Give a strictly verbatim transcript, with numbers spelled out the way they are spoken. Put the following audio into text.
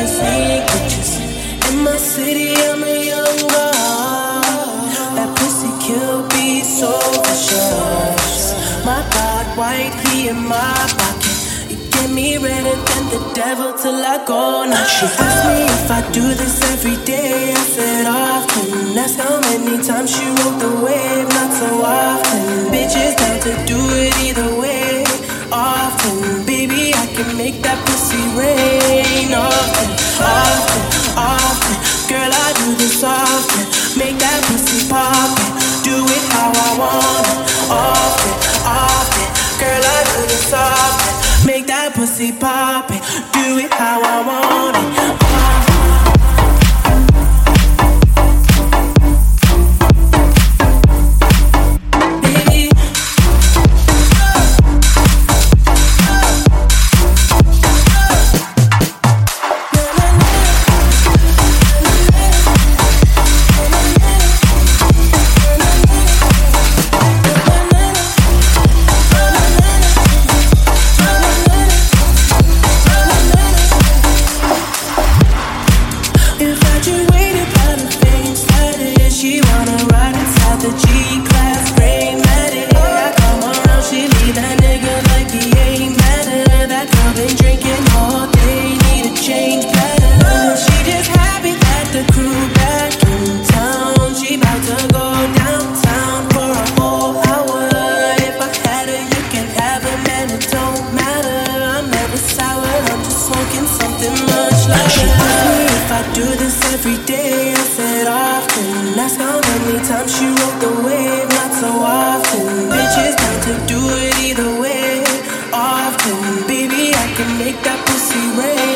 pictures, sneak pictures. In my city, I'm a young god. That pussy kill be so vicious. My God, white, he in my pocket. You get me redder than the devil till I go. Now she asks me if I do this every day. I said often. That's how many times she rode the wave. Not so often. Bitches down to do it either way. Often, baby, I can make that pussy rain. Often, often, often. Girl, I do this often. Make that pussy poppin'. Do it how I want it. Often, often. Girl, I do this often. Make that pussy poppin'. Do it how I want it. Often. She rode the wave, not so often. Bitches down to do it either way. Often, baby, I can make that pussy rain.